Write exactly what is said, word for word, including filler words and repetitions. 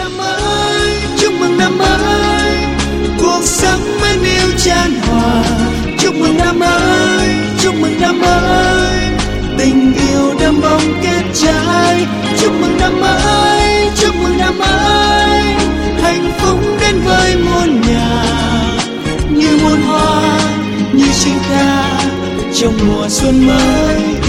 năm mới, chúc mừng năm mới, cuộc sống mến yêu chan hòa. Chúc mừng năm mới, chúc mừng năm mới, tình yêu đơm bông kết trái. Chúc mừng năm mới, chúc mừng năm mới, hạnh phúc đến với muôn nhà, như muôn hoa, như chim ca trong mùa xuân mới.